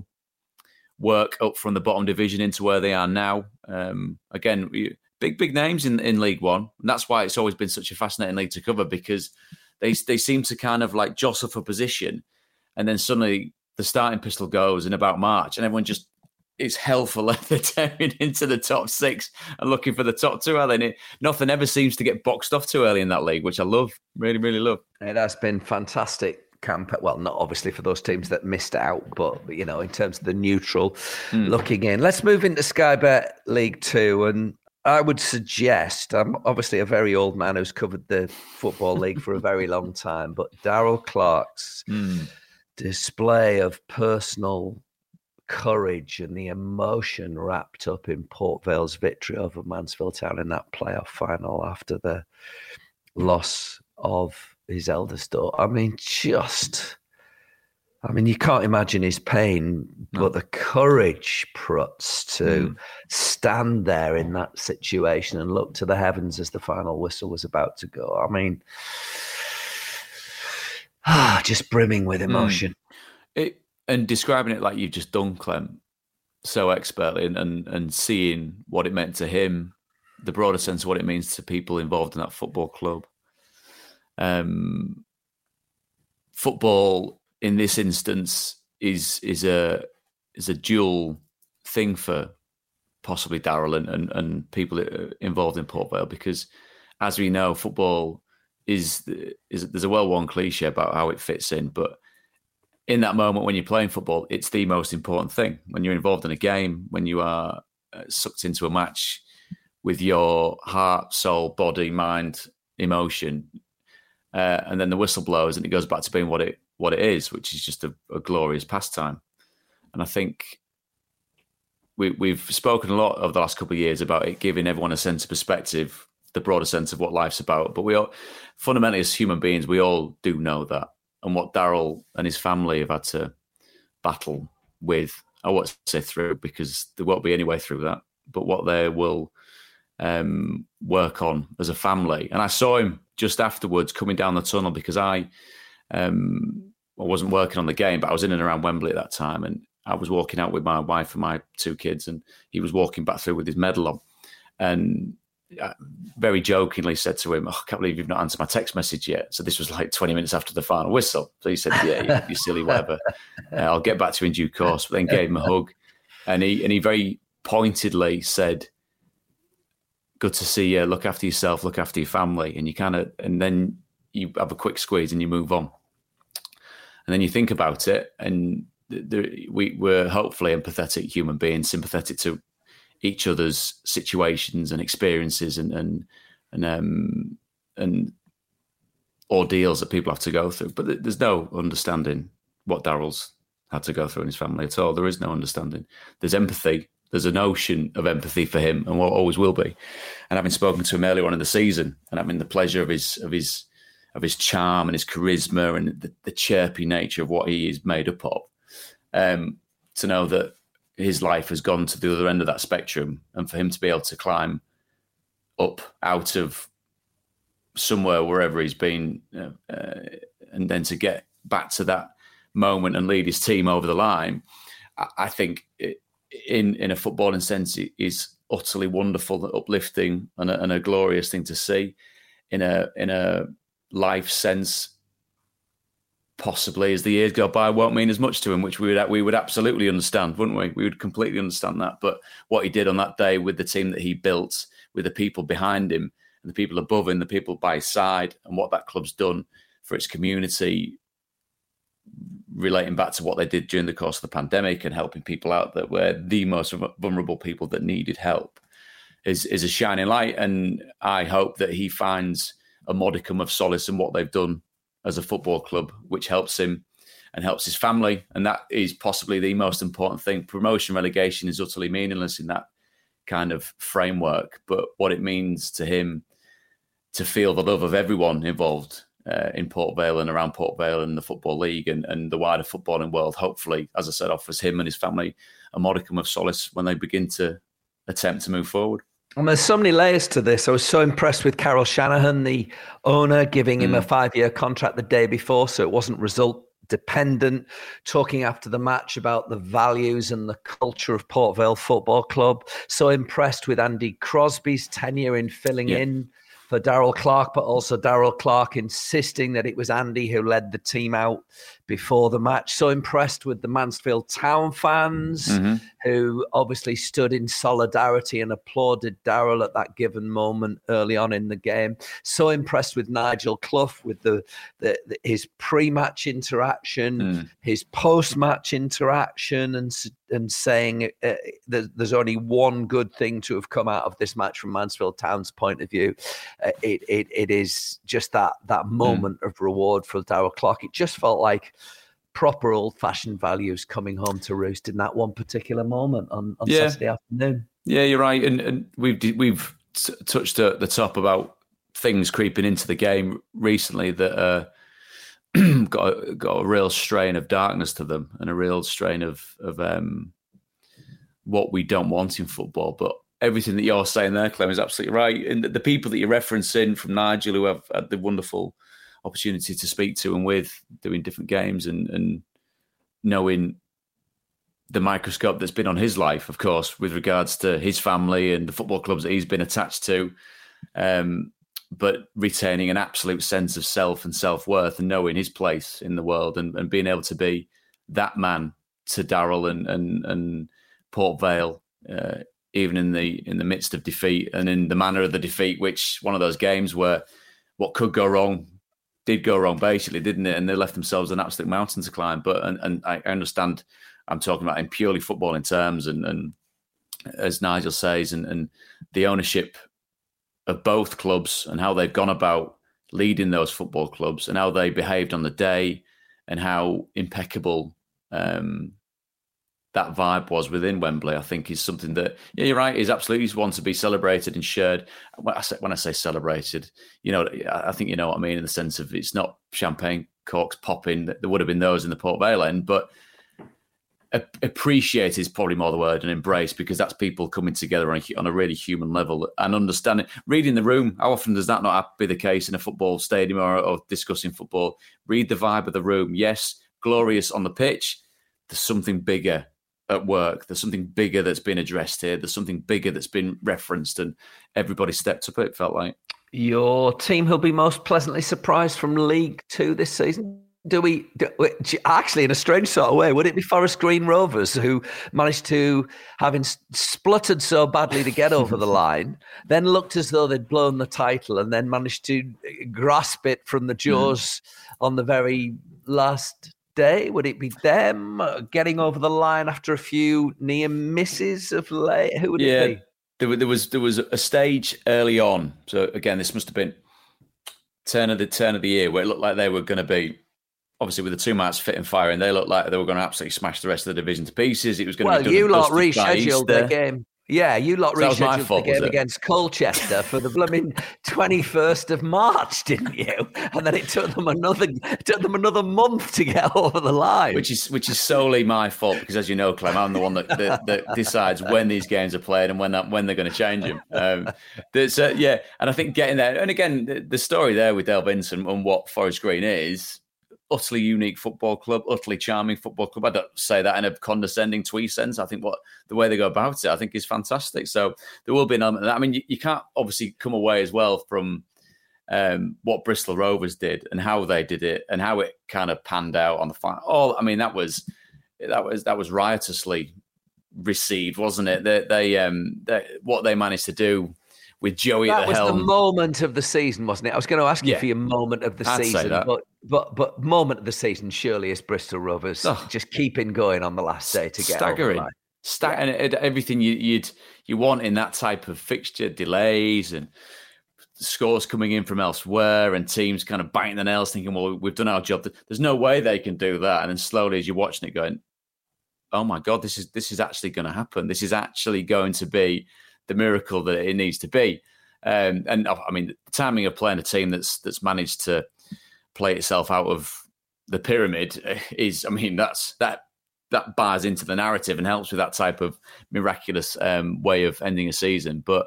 work up from the bottom division into where they are now. Um, again, big, big names in, in League One. And that's why it's always been such a fascinating league to cover, because they they seem to kind of like jostle for position. And then suddenly the starting pistol goes in about March and everyone just, it's hell for leather tearing into the top six and looking for the top two. And it, nothing ever seems to get boxed off too early in that league, which I love, really, really love. It has been fantastic camp. Well, not obviously for those teams that missed out, but, you know, in terms of the neutral mm. looking in. Let's move into Sky Bet League Two. And I would suggest, I'm obviously a very old man who's covered the Football League for a very long time, but Darrell Clarke's mm. display of personal courage and the emotion wrapped up in Port Vale's victory over Mansfield Town in that playoff final after the loss of his eldest daughter. I mean, just, I mean, you can't imagine his pain, no. but the courage, Prutz, to mm. stand there in that situation and look to the heavens as the final whistle was about to go. I mean, ah, just brimming with emotion. Mm. It, And describing it like you've just done, Clem, so expertly, and, and and seeing what it meant to him, the broader sense of what it means to people involved in that football club. Um, football, in this instance, is is a is a dual thing for possibly Darrell and, and, and people involved in Port Vale, because, as we know, football is is there's a well-worn cliche about how it fits in, but in that moment when you're playing football, it's the most important thing. When you're involved in a game, when you are uh, sucked into a match with your heart, soul, body, mind, emotion, uh, and then the whistle blows and it goes back to being what it what it is, which is just a, a glorious pastime. And I think we, we've spoken a lot over the last couple of years about it giving everyone a sense of perspective, the broader sense of what life's about. But we all, fundamentally as human beings, we all do know that. And what Darrell and his family have had to battle with, I won't say through, because there won't be any way through that, but what they will um, work on as a family. And I saw him just afterwards coming down the tunnel, because I, um, I wasn't working on the game, but I was in and around Wembley at that time. And I was walking out with my wife and my two kids, and he was walking back through with his medal on. And I very jokingly said to him, oh, I can't believe you've not answered my text message yet. So this was like twenty minutes after the final whistle. So he said, yeah, you're silly, whatever. Uh, I'll get back to you in due course. But then gave him a hug. And he and he very pointedly said, good to see you. Look after yourself. Look after your family. And you kind of, and then you have a quick squeeze and you move on. And then you think about it, and we were hopefully empathetic human beings, sympathetic to each other's situations and experiences and and and um, and ordeals that people have to go through. But there's no understanding what Daryl's had to go through in his family at all. There is no understanding. There's empathy. There's a notion of empathy for him, and what always will be. And having spoken to him earlier on in the season, and having the pleasure of his of his of his charm and his charisma and the, the chirpy nature of what he is made up of, um, to know that his life has gone to the other end of that spectrum, and for him to be able to climb up out of somewhere, wherever he's been, uh, uh, and then to get back to that moment and lead his team over the line, I, I think it, in in a footballing sense, it is utterly wonderful, uplifting, and a, and a glorious thing to see. In a in a life sense, possibly as the years go by, won't mean as much to him, which we would we would absolutely understand, wouldn't we? We would completely understand that. But what he did on that day with the team that he built, with the people behind him, and the people above him, the people by his side, and what that club's done for its community, relating back to what they did during the course of the pandemic and helping people out that were the most vulnerable people that needed help, is, is a shining light. And I hope that he finds a modicum of solace in what they've done as a football club, which helps him and helps his family. And that is possibly the most important thing. Promotion, relegation is utterly meaningless in that kind of framework. But what it means to him to feel the love of everyone involved uh, in Port Vale and around Port Vale and the Football League and, and the wider footballing world, hopefully, as I said, offers him and his family a modicum of solace when they begin to attempt to move forward. And there's so many layers to this. I was so impressed with Carol Shanahan, the owner, giving him mm. a five-year contract the day before, so it wasn't result dependent, talking after the match about the values and the culture of Port Vale Football Club. So impressed with Andy Crosby's tenure in filling yeah. in for Daryl Clark, but also Daryl Clark insisting that it was Andy who led the team out before the match. So impressed with the Mansfield Town fans mm-hmm. who obviously stood in solidarity and applauded Daryl at that given moment early on in the game. So impressed with Nigel Clough, with the, the, the his pre-match interaction, mm. his post-match interaction, and and saying uh, there's, there's only one good thing to have come out of this match from Mansfield Town's point of view. Uh, it, it it is just that that moment mm. of reward for Daryl Clark. It just felt like proper old-fashioned values coming home to roost in that one particular moment on, on yeah. Saturday afternoon. Yeah, you're right. And, and we've we've t- touched at the top about things creeping into the game recently that uh, got a, got a real strain of darkness to them and a real strain of of um, what we don't want in football. But everything that you're saying there, Clem, is absolutely right. And the, the people that you're referencing, from Nigel, who have had the wonderful opportunity to speak to and with, doing different games and, and knowing the microscope that's been on his life, of course, with regards to his family and the football clubs that he's been attached to, um, but retaining an absolute sense of self and self-worth and knowing his place in the world and, and being able to be that man to Daryl and, and, and Port Vale, uh, even in the in the midst of defeat and in the manner of the defeat, which one of those games where what could go wrong did go wrong, basically, didn't it? And they left themselves an absolute mountain to climb. But and, and I understand I'm talking about in purely footballing terms, and, and as Nigel says, and, and the ownership of both clubs and how they've gone about leading those football clubs and how they behaved on the day and how impeccable um, that vibe was within Wembley, I think is something that, yeah, you're right, is absolutely one to be celebrated and shared. When I say, when I say celebrated, you know, I think you know what I mean in the sense of it's not champagne corks popping. There would have been those in the Port Vale end, but appreciate is probably more the word, and embrace, because that's people coming together on a, on a really human level and understanding. Reading the room, how often does that not be the case in a football stadium or, or discussing football? Read the vibe of the room. Yes, glorious on the pitch. There's something bigger at work. There's something bigger that's been addressed here. There's something bigger that's been referenced, and everybody stepped up, it felt like. Your team who'll be most pleasantly surprised from League Two this season? Do we, do, actually, in a strange sort of way, would it be Forest Green Rovers, who managed to, having spluttered so badly to get over the line, then looked as though they'd blown the title and then managed to grasp it from the jaws mm. on the very last day? Would it be them getting over the line after a few near misses of late? Who would yeah, it be? There, there was there was a stage early on. So again, this must have been turn of the turn of the year where it looked like they were going to be, obviously with the two marks fit and firing, they looked like they were going to absolutely smash the rest of the division to pieces. It was going well, to be done you lot rescheduled rescheduled the game. Yeah, you lot so rescheduled fault, the game against Colchester for the blooming twenty-first of March, didn't you? And then it took them another it took them another month to get over the line. Which is which is solely my fault because, as you know, Clem, I'm the one that, that, that decides when these games are played and when that, when they're going to change them. Um, there's, uh, yeah, and I think getting there, and again, the, the story there with Dale Vinson and what Forest Green is. Utterly unique football club, utterly charming football club. I don't say that in a condescending twee sense. I think what the way they go about it, I think is fantastic. So there will be an element of that. I mean, you, you can't obviously come away as well from um, what Bristol Rovers did and how they did it and how it kind of panned out on the final. Oh, I mean, that was that was that was riotously received, wasn't it? They, they, um, they what they managed to do. With Joey that at the was helm. the moment of the season, wasn't it? I was going to ask you yeah. for your moment of the I'd season, say but but but moment of the season surely is Bristol Rovers oh. just keeping going on the last day to get staggering, over the line. Sta- yeah. and everything you, you'd you want in that type of fixture, delays and scores coming in from elsewhere, and teams kind of biting the nails, thinking, "Well, we've done our job." There's no way they can do that, and then slowly, as you're watching it, going, "Oh my God, this is this is actually going to happen. This is actually going to be the miracle that it needs to be." Um, and I mean, the timing of playing a team that's that's managed to play itself out of the pyramid is, I mean, that's that that bars into the narrative and helps with that type of miraculous um, way of ending a season. But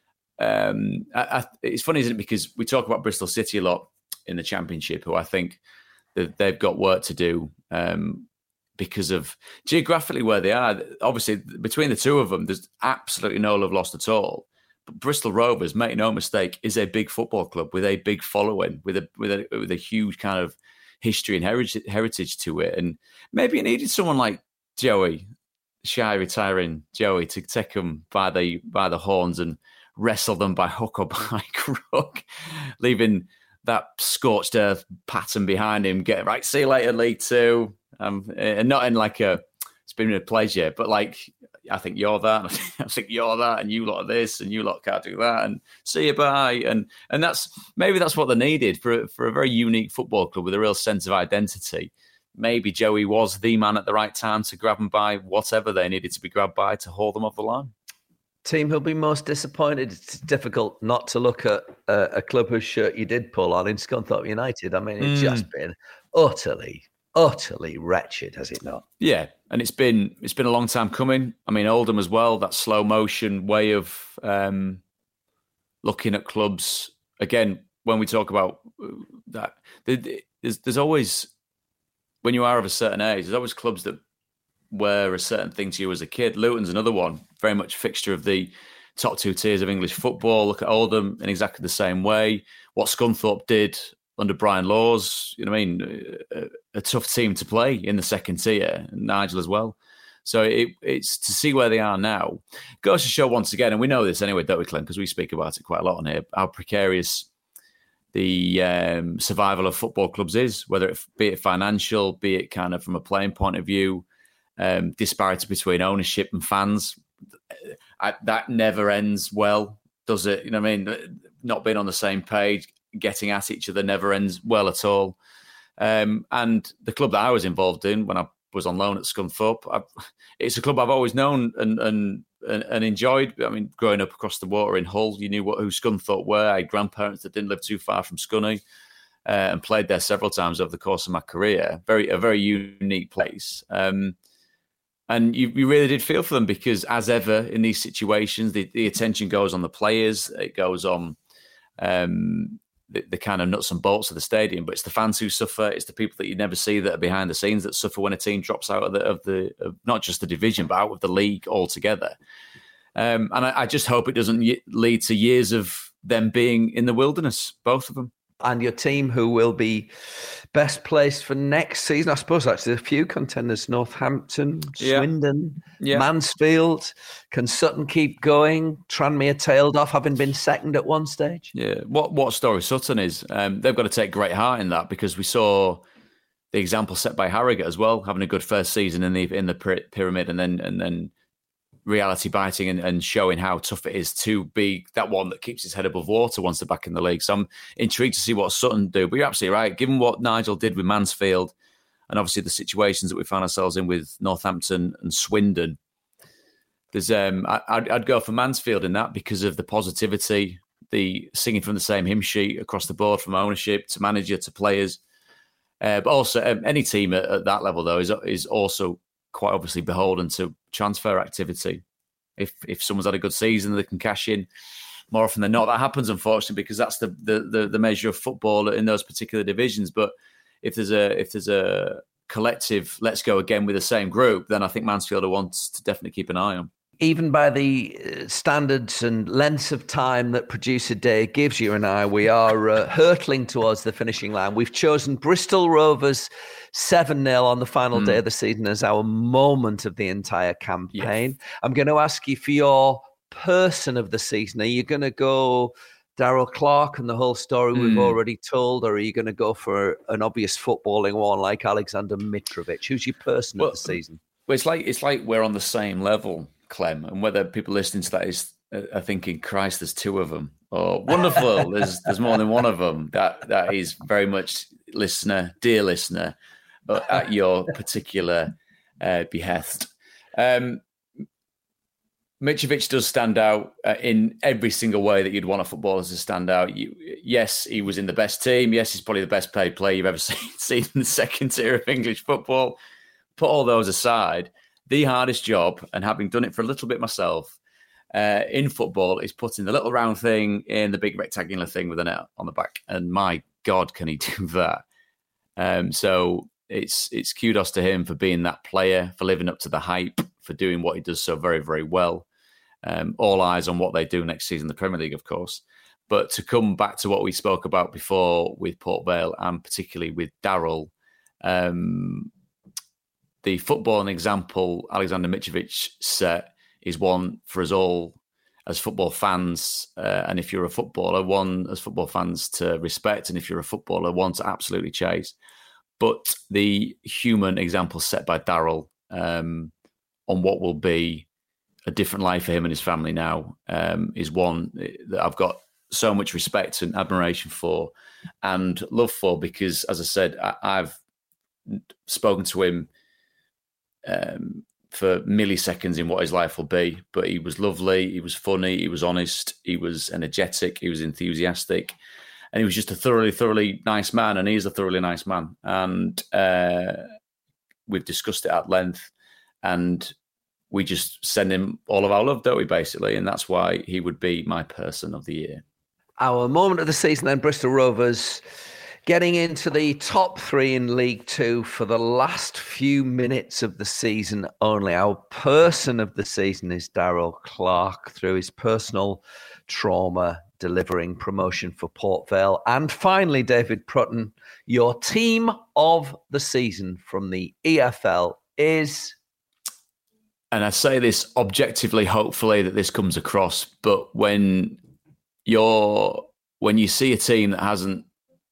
um, I, I, it's funny, isn't it? Because we talk about Bristol City a lot in the Championship, who I think that they've got work to do. Um, because of geographically where they are. Obviously, between the two of them, there's absolutely no love lost at all. But Bristol Rovers, make no mistake, is a big football club with a big following, with a with a, with a huge kind of history and heritage, heritage to it. And maybe it needed someone like Joey, shy retiring Joey, to take them by the by the horns and wrestle them by hook or by crook, leaving that scorched earth pattern behind him. Get right, see you later, League Two. Um, and not in like a, it's been a pleasure, but like, I think you're that, I think you're that, and you lot are this, and you lot can't do that, and see you bye. And and that's, maybe that's what they needed for, for a very unique football club with a real sense of identity. Maybe Joey was the man at the right time to grab them by whatever they needed to be grabbed by to haul them off the line. Team who'll be most disappointed. It's difficult not to look at a, a club whose shirt you did pull on in Scunthorpe United. I mean, it's mm. just been utterly utterly wretched, has it not? Yeah, and it's been it's been a long time coming. I mean, Oldham as well, that slow motion way of um, looking at clubs. Again, when we talk about that, there's, there's always, when you are of a certain age, there's always clubs that were a certain thing to you as a kid. Luton's another one, very much fixture of the top two tiers of English football. Look at Oldham in exactly the same way. What Scunthorpe did under Brian Laws, you know what I mean, a, a tough team to play in the second tier, and Nigel as well. So it, it's to see where they are now. Goes to show once again, and we know this anyway, don't we, Clem, because we speak about it quite a lot on here, how precarious the um, survival of football clubs is, whether it be it financial, be it kind of from a playing point of view, um, disparity between ownership and fans. I, that never ends well, does it? You know what I mean? Not being on the same page, getting at each other never ends well at all. Um, and the club that I was involved in when I was on loan at Scunthorpe, I've, it's a club I've always known and, and and and enjoyed. I mean, growing up across the water in Hull, you knew what who Scunthorpe were. I had grandparents that didn't live too far from Scunny uh, and played there several times over the course of my career. Very a very unique place. Um, and you, you really did feel for them because, as ever in these situations, the, the attention goes on the players. It goes on um, the, the kind of nuts and bolts of the stadium, but it's the fans who suffer. It's the people that you never see that are behind the scenes that suffer when a team drops out of the of the of not just the division but out of the league altogether. Um, and I, I just hope it doesn't y- lead to years of them being in the wilderness, both of them. And your team who will be best placed for next season, I suppose actually a few contenders: Northampton, yeah. Swindon, yeah. Mansfield. Can Sutton keep going? Tranmere tailed off, having been second at one stage. Yeah, what what story Sutton is? Um, they've got to take great heart in that because we saw the example set by Harrogate as well, having a good first season in the in the pyramid, and then and then reality biting and, and showing how tough it is to be that one that keeps his head above water once they're back in the league. So I'm intrigued to see what Sutton do. But you're absolutely right. Given what Nigel did with Mansfield, and obviously the situations that we found ourselves in with Northampton and Swindon, there's um, I, I'd, I'd go for Mansfield in that because of the positivity, the singing from the same hymn sheet across the board, from ownership to manager to players. Uh, but also, um, any team at, at that level, though, is is also quite obviously beholden to transfer activity. If if someone's had a good season, they can cash in. More often than not, that happens, unfortunately, because that's the the the, the measure of football in those particular divisions. But if there's a if there's a collective, let's go again with the same group, then I think Mansfield are ones to definitely keep an eye on. Even by the standards and lengths of time that Producer Dave gives you and I, we are uh, hurtling towards the finishing line. We've chosen Bristol Rovers seven nil on the final mm. day of the season as our moment of the entire campaign. Yes. I'm going to ask you for your person of the season. Are you going to go Darrell Clarke and the whole story we've mm. already told, or are you going to go for an obvious footballing one like Alexander Mitrovic? Who's your person well, of the season? Well, it's like it's like we're on the same level, Clem, and whether people listening to that is are thinking, Christ, there's two of them, or wonderful, there's there's more than one of them. That that is very much, listener, dear listener, at your particular uh, behest. Um, Mitrovic does stand out uh, in every single way that you'd want a footballer to stand out. You, yes, he was in the best team. Yes, he's probably the best paid player you've ever seen, seen in the second tier of English football. Put all those aside, the hardest job, and having done it for a little bit myself, uh, in football is putting the little round thing in the big rectangular thing with a net on the back. And my God, can he do that? Um, so it's it's kudos to him for being that player, for living up to the hype, for doing what he does so very, very well. Um, all eyes on what they do next season in the Premier League, of course. But to come back to what we spoke about before with Port Vale and particularly with Darrell, um, the footballing example Alexander Mitrovic set is one for us all as football fans. Uh, and if you're a footballer, one as football fans to respect. And if you're a footballer, one to absolutely chase. But the human example set by Darrell um, on what will be a different life for him and his family now um, is one that I've got so much respect and admiration for and love for, because, as I said, I, I've spoken to him um, for milliseconds in what his life will be, but he was lovely, he was funny, he was honest, he was energetic, he was enthusiastic, and he was just a thoroughly, thoroughly nice man, and he is a thoroughly nice man. And uh, we've discussed it at length, and we just send him all of our love, don't we, basically? And that's why he would be my person of the year. Our moment of the season then, Bristol Rovers getting into the top three in League Two for the last few minutes of the season only. Our person of the season is Darrell Clarke, through his personal trauma, delivering promotion for Port Vale. And finally, David Prutton, your team of the season from the E F L is... And I say this objectively, hopefully that this comes across, but when you're when you see a team that hasn't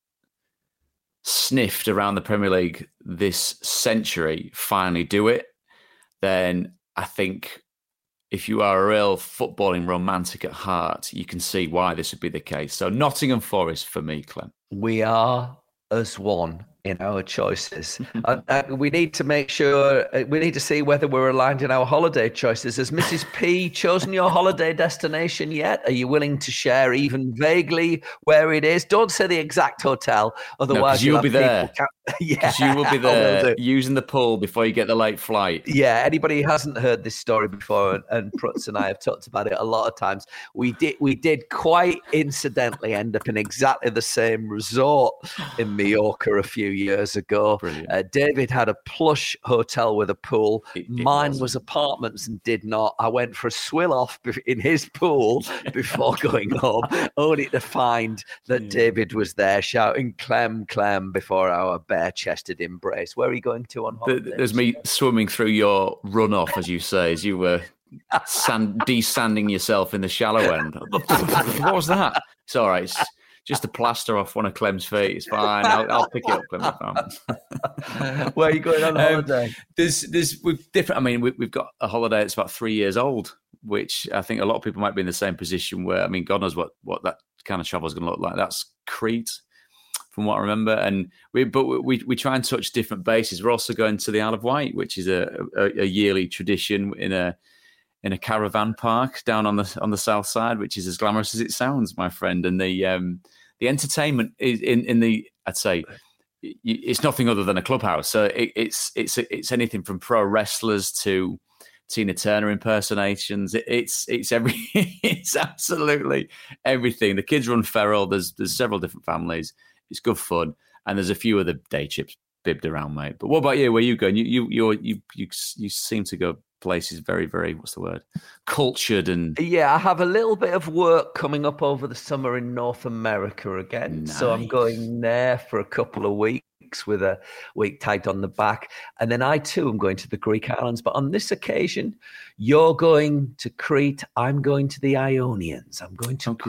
sniffed around the Premier League this century finally do it, then I think if you are a real footballing romantic at heart, you can see why this would be the case. So Nottingham Forest for me, Clem. We are as one in our choices. uh, uh, we need to make sure, uh, we need to see whether we're aligned in our holiday choices. Has Missus P chosen your holiday destination yet? Are you willing to share even vaguely where it is? Don't say the exact hotel, otherwise no, you'll be there. Ca- yeah, you will be there using the pool before you get the late flight. Yeah, anybody who hasn't heard this story before, and, and Prutz and I have talked about it a lot of times, we did we did quite incidentally end up in exactly the same resort in Mallorca a few years ago. Uh, David had a plush hotel with a pool. It, it Mine wasn't. was apartments and did not. I went for a swill off in his pool before going home, only to find that yeah. David was there shouting "Clem, Clem" before our bare-chested embrace. Where are you going to on holiday? There's me swimming through your runoff, as you say, as you were sand, desanding yourself in the shallow end. What was that? It's all right. It's, just a plaster off one of Clem's feet. It's fine. I'll, I'll pick it up when I Where are you going on holiday? Um, there's, there's, we've different. I mean, we, we've got a holiday that's about three years old, which I think a lot of people might be in the same position where, I mean, God knows what, what that kind of travel is going to look like. That's Crete, from what I remember. And we, but we, we try and touch different bases. We're also going to the Isle of Wight, which is a, a, a yearly tradition in a, in a caravan park down on the on the south side, which is as glamorous as it sounds, my friend. And the um, the entertainment is in, in the, I'd say, it's nothing other than a clubhouse. So it, it's it's it's anything from pro wrestlers to Tina Turner impersonations. It, it's it's every it's absolutely everything. The kids run feral. There's there's several different families. It's good fun, and there's a few other day trips bibbed around, mate. But what about you? Where are you going? You you you you you, you seem to go places very, very, what's the word? Cultured and... Yeah, I have a little bit of work coming up over the summer in North America again. Nice. So I'm going there for a couple of weeks with a week tagged on the back. And then I too am going to the Greek islands. But on this occasion, you're going to Crete. I'm going to the Ionians. I'm going to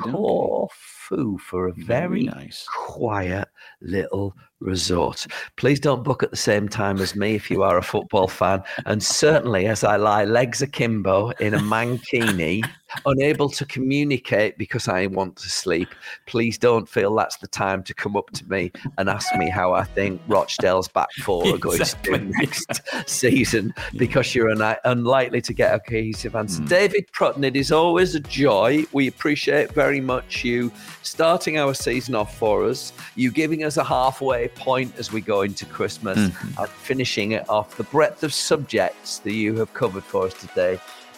Corfu for a very, very nice, quiet little resort. Please don't book at the same time as me if you are a football fan. And certainly as I lie legs akimbo in a mankini, unable to communicate because I want to sleep, please don't feel that's the time to come up to me and ask me how I think Rochdale's back four are going exactly. to do next season, because you're un- unlikely to get a cohesive answer. Mm. David Prutton, it is always a joy. We appreciate very much you starting our season off for us, you giving us a halfway point as we go into Christmas, mm-hmm. and finishing it off. The breadth of subjects that you have covered for us today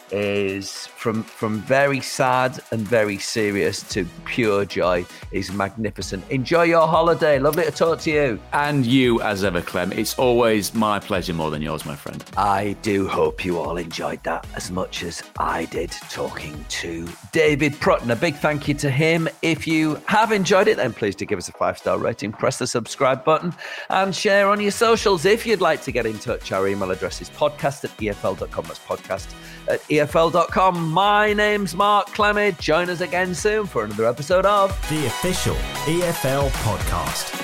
is from from very sad and very serious to pure joy is magnificent. Enjoy your holiday. Lovely to talk to you. And you as ever, Clem. It's always my pleasure more than yours, my friend. I do hope you all enjoyed that as much as I did talking to David Prutton. A big thank you to him. If you have enjoyed it, then please do give us a five-star rating, press the subscribe button and share on your socials. If you'd like to get in touch, our email address is podcast at E F L dot com. That's podcast at E F L dot com. My name's Mark Clement. Join us again soon for another episode of The Official E F L Podcast.